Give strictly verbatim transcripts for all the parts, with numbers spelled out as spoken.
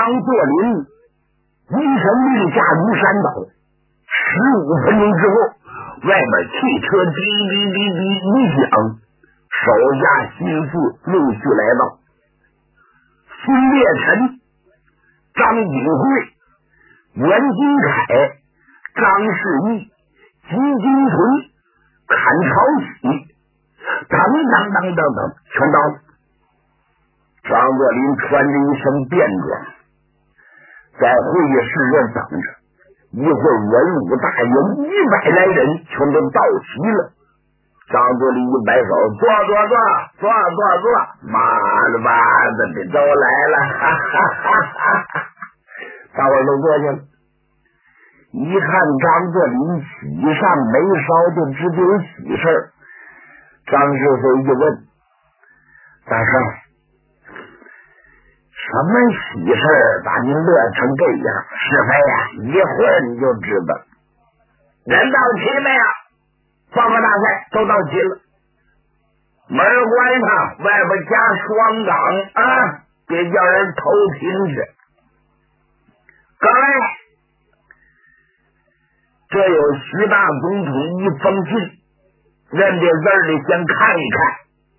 张作霖一声令下如山倒。十五分钟之后，外面汽车滴滴滴滴一响，手下心腹陆续来到。孙烈臣、张景惠、袁金凯、张世义、金金屯、坎朝喜等等等等等全到了。张作霖穿着一身便装，在会议室这等着。一会儿文武大营一百来人全都到齐了。张作霖一摆手，坐坐坐坐坐坐，妈的吧子的都来了，哈哈哈哈哈！大伙儿都坐下了。一看张作霖喜上眉梢，就知道有喜事儿。张世飞一问：“大帅，什么喜事儿把您乐成这样？”是非呀，一会儿你就知道。人到齐没有？报告大帅，都到齐了。门关上，外边加双岗啊，别叫人偷听去。各位，这有徐大总统一封信，认这字儿的先看一看。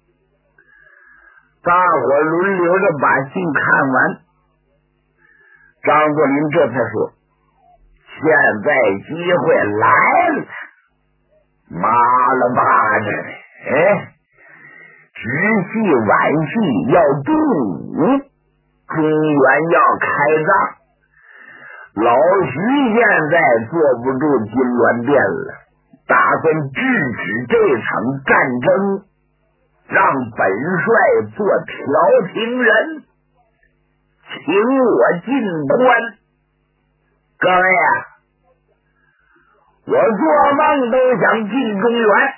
大伙轮流着把信看完。张作霖这才说：“现在机会来了，妈了巴的，哎，直系晚系要动武，中原要开仗。老徐现在坐不住金銮殿了，打算制止这场战争，让本帅做调停人，请我进关。各位啊，我做梦都想进中原，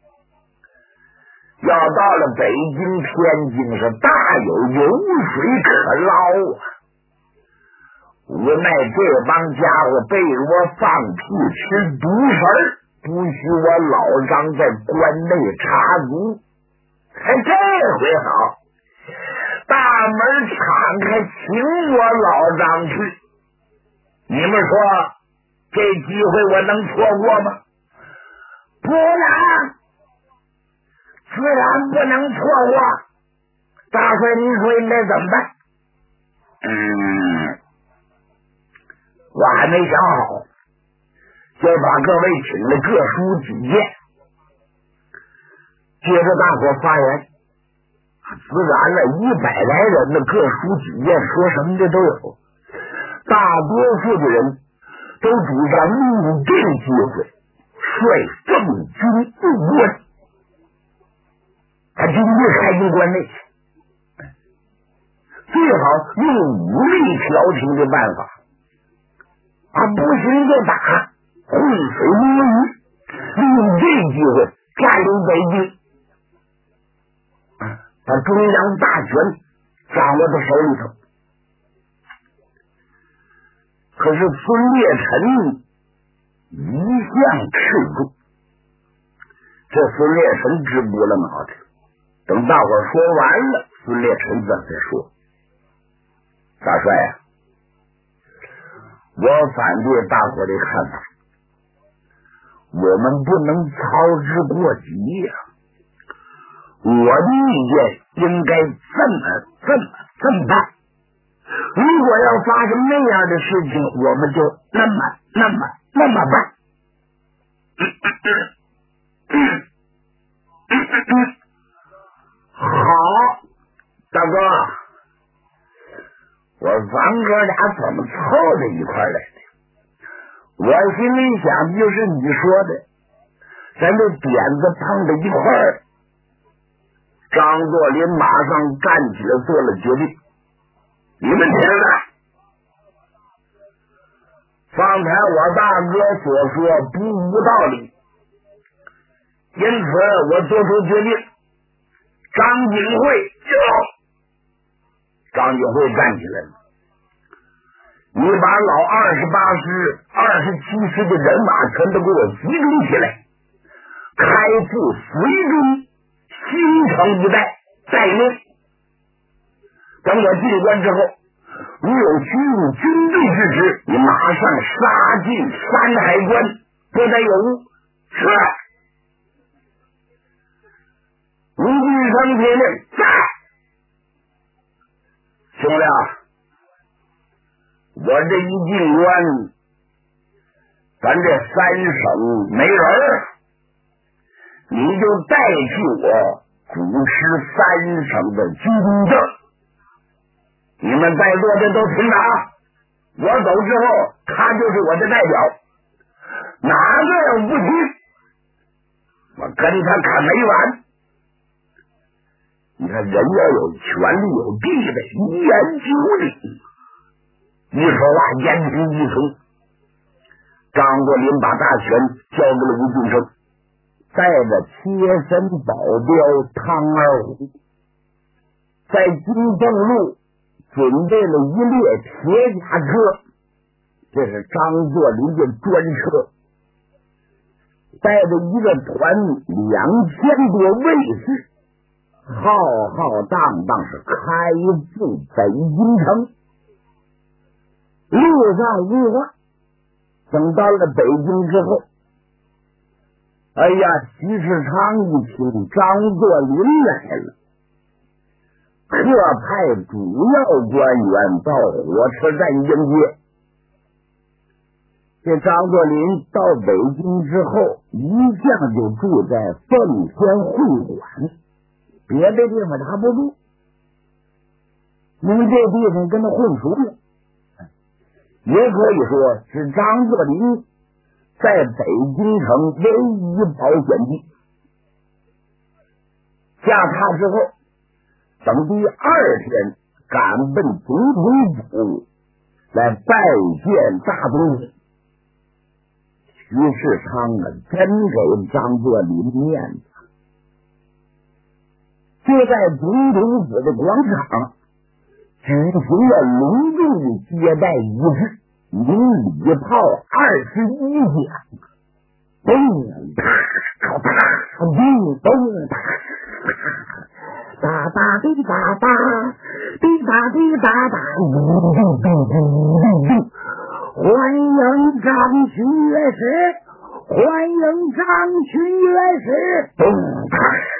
要到了北京天津是大有油水可捞啊！无奈这帮家伙被我放屁吃毒食儿，不许我老张在关内插足。这回好，大门敞开，请我老张去。你们说这机会我能错过吗？不能，自然不能错过。大帅，您说应该怎么办？嗯，我还没想好，就把各位请了各抒己见，接着大伙发言。自然了，一百来人的各抒己见，说什么的都有。大多数的人都主张利用这个机会率奉军入关，他军队开进关内去，最好用武力调停的办法，啊，不行就打，浑水摸鱼，利用这个机会占领北京，把中央大权掌握在手里头。可是孙烈臣一向斥重，这孙烈臣直拨了脑袋。等大伙说完了，孙烈臣这才说：“大帅呀、啊，我反对大伙的看法，我们不能操之过急呀、啊。我的意见应该这么这么这么办。如果要发生那样的事情，我们就那么那么那么办。嗯嗯嗯嗯嗯、好，大哥，我咱哥俩怎么凑在一块来的？我心里想，就是你说的，咱这点子碰在一块儿。”张作霖马上站起来做了决定。你们听着，方才我大哥所说不无道理，因此我做出决定。张景惠就张景惠站起来了，你把老二十八师、二十七师的人马全都给我集中起来，开赴绥中新城一带待命。等我进关之后， 如有驱入军队之职，你马上杀进山海关，不得有误。是。吴俊生铁令在。兄弟，我这一进关，咱这三省没人，你就代替我主持三省的军政。你们在座的都听打，我走之后，他就是我的代表。哪个人不听，我跟他看没完。你看，人要有权利有地位，一言九鼎，一说话言听计从。张作霖把大权交给了吴俊升，带着贴身保镖汤二虎，在金凤路准备了一列铁甲车，这是张作霖的专车，带着一个团两千多卫士，浩浩荡荡是开赴北京城。路上无话，等到了北京之后，哎呀，徐世昌一听张作霖来了，特派主要官员到火车站迎接。这张作霖到北京之后，一向就住在奉天会馆，别的地方他不住，因为这地方跟他混熟了。也可以说是张作霖在北京城唯一保险地。下榻之后，等第二天赶奔总统府来拜见大总统。徐世昌啊，真给张作霖面子。就在总统府的广场举行了隆重的接待仪式，鸣礼炮二十一响，咚哒哒咚咚哒哒哒滴哒哒滴哒滴哒哒，欢迎张群元师，欢迎张群元师，咚哒。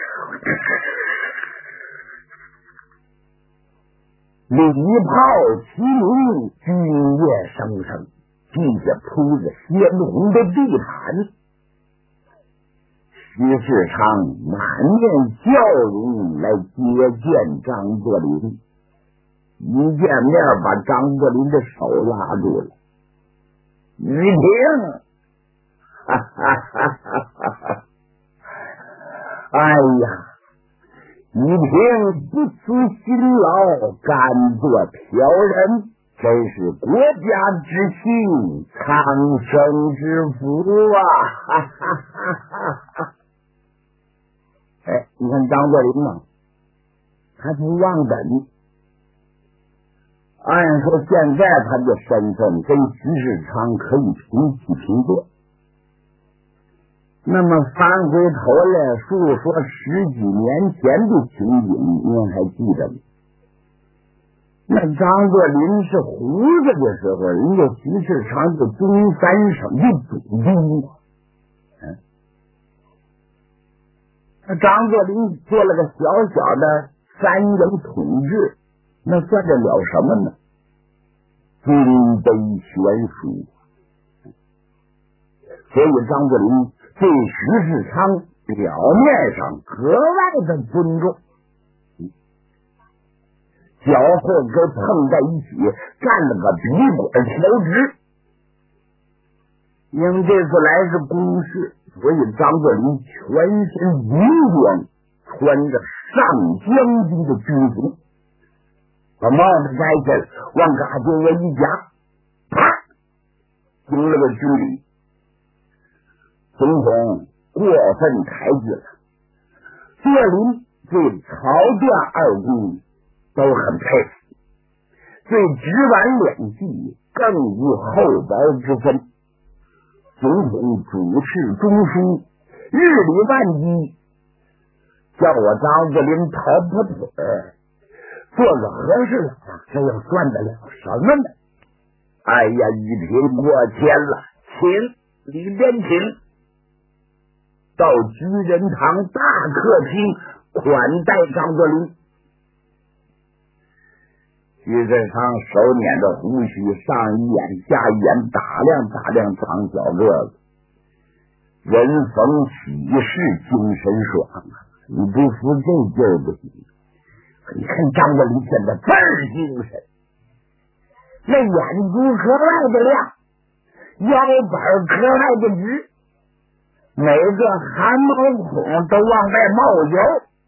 礼炮齐鸣，军乐声声，地下铺着鲜红的地毯。徐世昌满面笑容来接见张作霖，一见面把张作霖的手拉住了。于平，哈哈哈哈哈！哎呀！一平不辞辛劳，甘做嫖人，真是国家之幸，苍生之福啊！哈哈哈哈哈！哎，你看张作霖嘛，他不忘本。按说现在他的身份跟徐世昌可以平起平坐。那么翻回头来述说十几年前的情景，您还记得吗？那张作霖是胡子的时候，人家徐世昌是东三省的总督。嗯，那张作霖做了个小小的三营统治，那算得了什么呢？尊卑悬殊。所以张作霖对徐世昌表面上格外的尊重，脚后跟碰在一起，干了个笔管调直。因为这次来是公事，所以张作霖全身戎装，穿着上将军的军服，把帽子摘下来，往嘎就我一夹，啪，行了个军礼。总统过分抬举了，作霖对曹段二公都很佩服，对直皖两地更无厚薄之分。总统主持中枢，日理万机，叫我张作霖跑跑腿儿， 做个和事佬，这又算得了什么呢？哎呀，玉婷过谦了，请里边请。到居仁堂大客厅款待张作霖。居仁堂手捻着胡须，上一眼下一眼打量打量苍小个子，人逢喜事精神爽啊！你不服这劲儿不行。你看张作霖现在倍儿精神，那眼珠可外的亮，腰板可外的直，每个汗毛孔都往外冒油。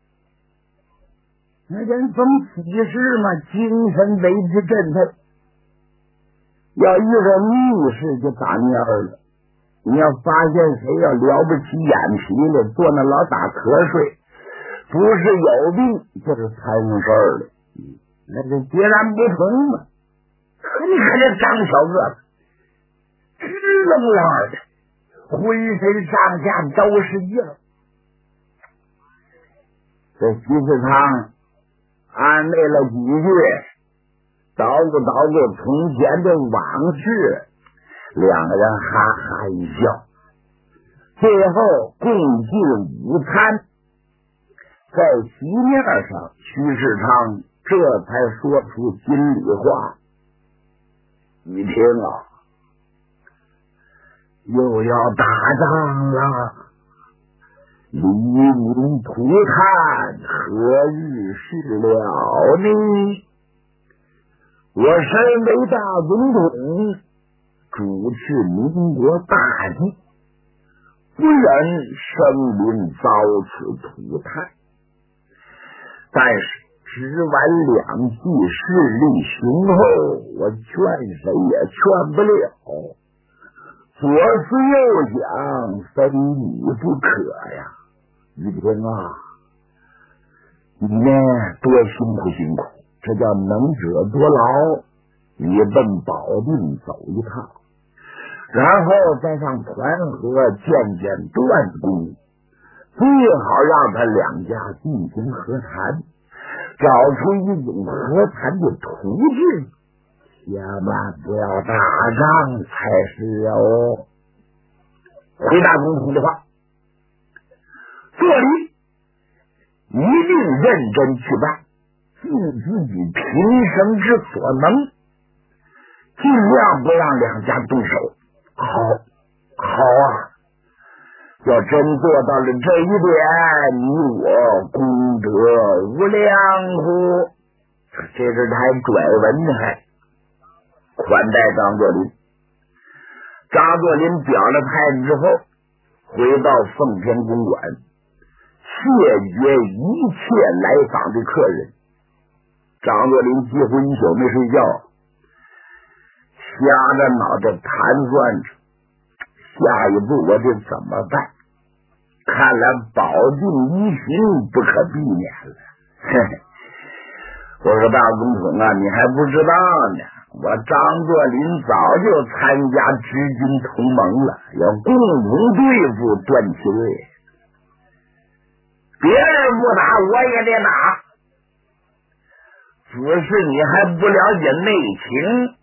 那人逢喜事嘛，精神为之振奋。要遇着密事就打蔫了。你要发现谁要了不起眼皮了，坐那老打瞌睡，不是有病就是摊上事儿了，那就截然不同嘛。可你看这张小个子，直愣愣的，浑身上下都是劲儿。这徐世昌安慰了几句，捣鼓捣鼓从前的往事，两个人哈哈一笑，最后共进午餐。在席面上，徐世昌这才说出心里话：你听啊，又要打仗了，黎民涂炭，何日是了呢？我身为大总统，主持民国大计，不忍生灵遭此涂炭。但是吃完两计，势力雄厚，我劝谁也劝不了。左思右想，非你不可呀！玉婷啊，你呢多辛苦辛苦，这叫能者多劳。你奔保定走一趟，然后再上团河见见段公，最好让他两家进行和谈，找出一种和谈的途径，千万不要打仗才是哦。回答总统的话，作霖一定认真去办，尽自己平生之所能，尽量不让两家动手。好，好啊！要真做到了这一点，你我功德无量乎！这是他还拽文呢，还款待张作霖。张作霖表了态之后，回到奉天公馆，谢绝一切来访的客人。张作霖几乎一宿没睡觉，瞎着脑袋盘算着下一步我得怎么办。看来保定一行不可避免了。嘿嘿，我说大总统啊，你还不知道呢，我张作霖早就参加直军同盟了，要共同对付段祺瑞。别人不打我也得打，只是你还不了解内情。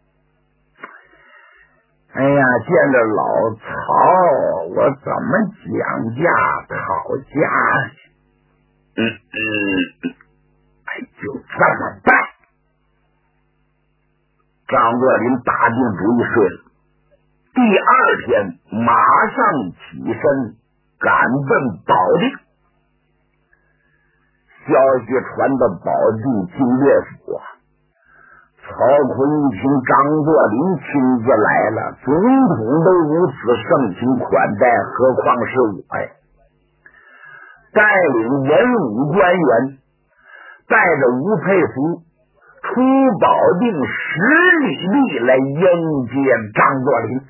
哎呀，见着老曹，我怎么讲价讨价呢？嗯嗯，哎，就这么办。张作霖打定主意睡了。第二天马上起身赶奔保定。消息传到保定经略府啊，曹锟一听张作霖亲自来了，总统都如此盛情款待，何况是我呀？带领文武官员，带着吴佩孚出保定十里地来迎接张作霖。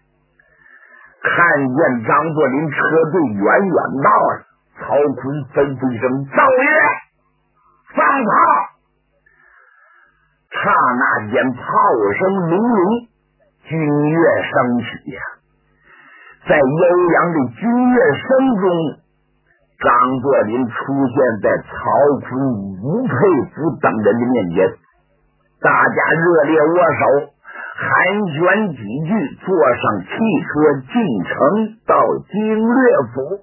看见张作霖车队远远到了，曹锟吩咐一声：“奏乐，放炮！”刹那间，炮声隆隆，军乐升起呀、啊。在悠扬的军乐声中， 张作霖出现在曹锟、吴佩孚等人的面前，大家热烈握手，寒暄几句，坐上汽车进城到经略府。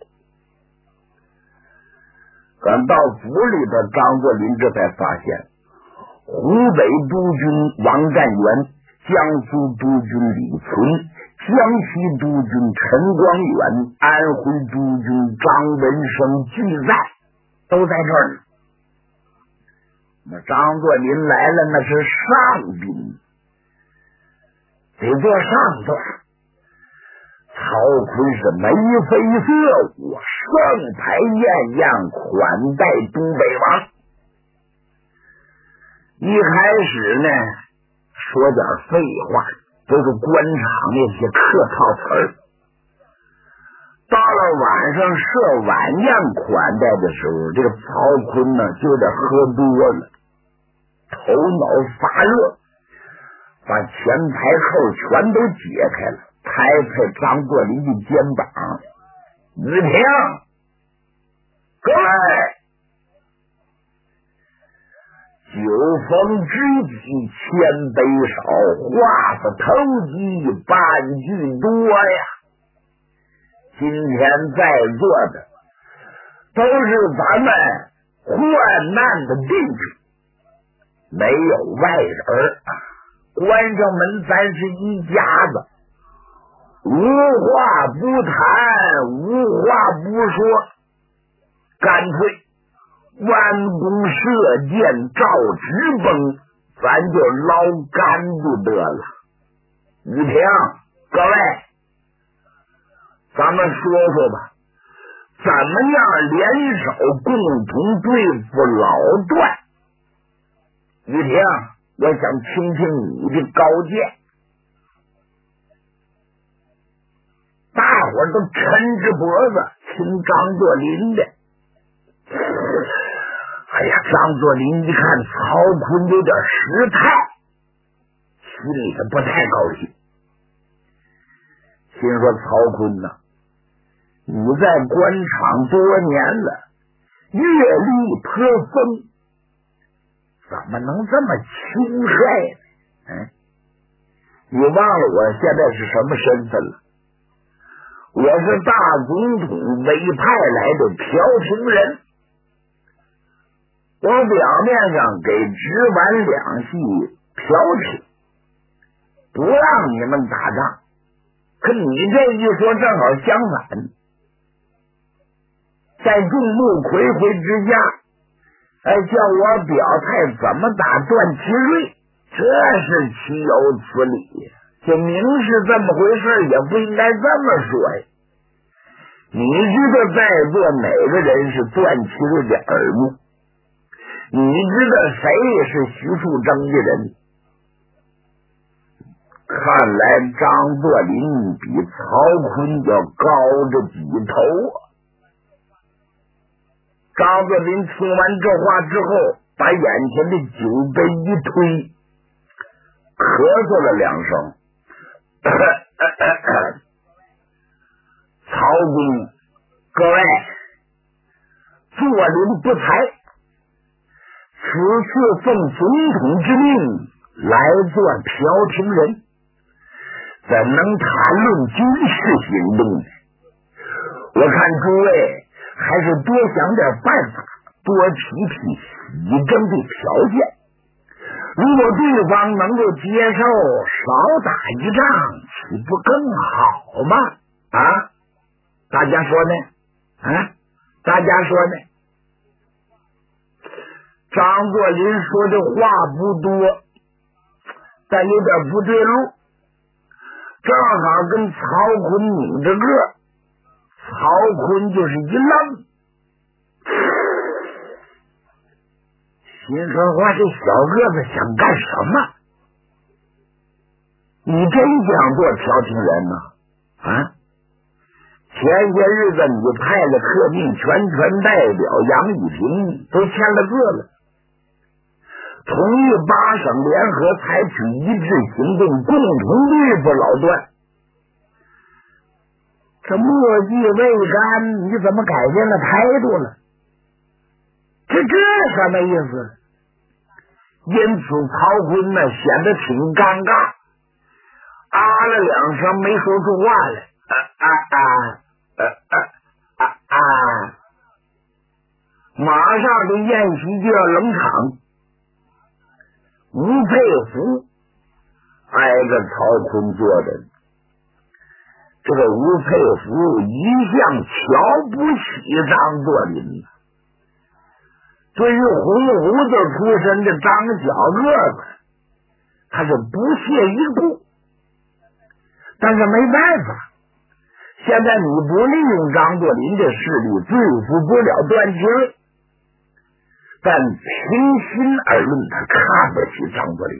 赶到府里的张作霖这才发现，湖北督军王占元、江苏督军李存、江西督军陈光远、安徽督军张文生俱在，都在这儿呢。那张作霖来了，那是上宾，得做上座。曹锟是眉飞色舞，盛排宴宴，款待都北王。一开始呢，说点废话，都是官场那些客套词儿。到了晚上设晚宴款待的时候，这个曹锟呢就有点喝多了，头脑发热，把前排扣全都解开了，拍拍张作霖的肩膀：“雨婷，各位，酒逢知己千杯少，话不投机半句多呀。今天在座的都是咱们患难的弟兄，没有外人，关上门咱是一家子，无话不谈，无话不说，干脆弯弓射箭，照直崩，咱就捞干就得了。雨婷，各位，咱们说说吧，怎么样联手共同对付老段？雨婷，我想听听你的高见。大伙儿都抻着脖子听张作霖的。哎呀，张作霖一看曹锟有点失态，心里头不太高兴，心说曹锟呐，你在官场多年了，阅历颇丰，怎么能这么轻率呢？嗯，你忘了我现在是什么身份了？我是大总统委派来的调停人，我表面上给直皖两系调停，不让你们打仗，可你这一说正好相反，在众目睽睽之下，哎，叫我表态怎么打段祺瑞，这是岂有此理！这明是这么回事，也不应该这么说呀。你知道在座哪个人是段祺瑞的耳目？你知道谁是徐树铮的人？看来张作霖比曹锟要高着几头啊！张作霖听完这话之后，把眼前的酒杯一推，咳嗽了两声。曹公，各位，作霖不才，此次奉总统之命来做调停人，怎能谈论军事行动呢？我看诸位还是多想点办法，多提提洗征的条件。如果对方能够接受，少打一仗，岂不更好吗？啊，大家说呢？啊，大家说呢？张作霖说的话不多，但有点不对路，正好跟曹锟拧着个，曹锟就是一愣，心说话，这小个子想干什么？你真想做调停人呢？啊？前些日子你派了特命全权代表杨宇霆都签了字了，同意八省联合采取一致行动，共同对付老段。这这墨迹未干，你怎么改变了态度了？这这什么意思？因此曹锟呢显得挺尴尬，啊了两声没说出话来。啊啊啊啊啊啊啊！马上这宴席就要冷场，吴佩孚挨着曹锟坐着。这个吴佩孚一向瞧不起张作霖，对于红胡子出身的张小个子，他是不屑一顾。但是没办法，现在你不利用张作霖的势力，对付不了段祺瑞。但平心而论，他看不起张作霖。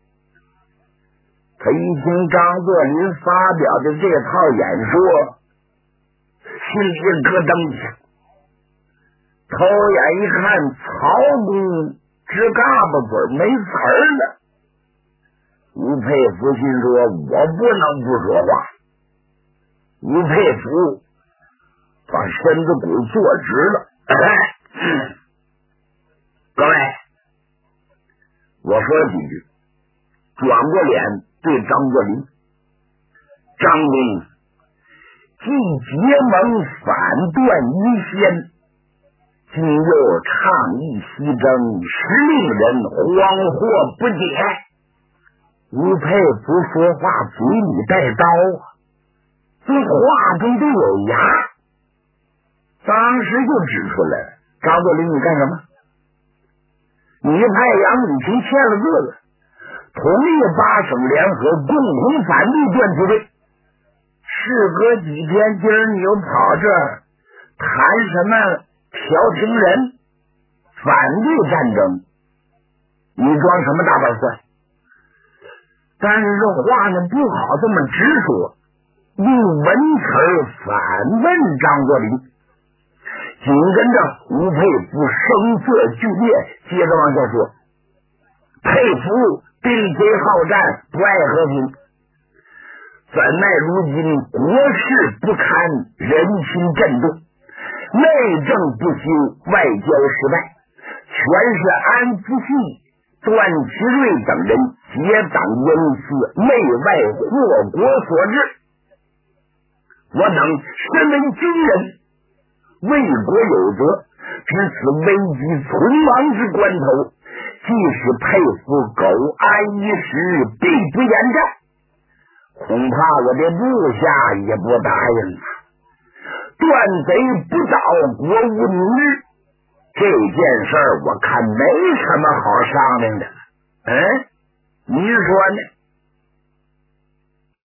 他一听张作霖发表的这套演说，心里咯噔一下，偷眼一看，曹公直嘎巴嘴没词儿了。吴佩孚心说：“我不能不说话。”吴佩孚把身子骨坐直了。哎，各位，我说几句，转过脸对张作霖：“张公既结盟反断于先，今又倡议西征，实令人惶惑不解。”吴佩孚说话嘴里带刀啊，这话中都有牙，当时就指出来了：“张作霖，你干什么？你派杨雨晴签了字了，同意八省联合，共同反对段祺瑞。事隔几天，今儿你又跑这儿谈什么调停人，反对战争，你装什么大板蒜？”但是这话呢不好这么直说，用文词反问张作霖。紧跟着吴佩孚声色俱烈，接着往下说：“佩孚兵贼好战，不爱和平，怎奈如今国事不堪，人心震动，内政不修，外交失败，全是安福系、段祺瑞等人结党营私，内外祸国所致。我等身为军人，为国有责，知此危急存亡之关头，即使佩服苟安一时，必不言战。恐怕我的部下也不答应啊！断贼不倒，国无宁日。这件事儿我看没什么好商量的。嗯，你说呢？”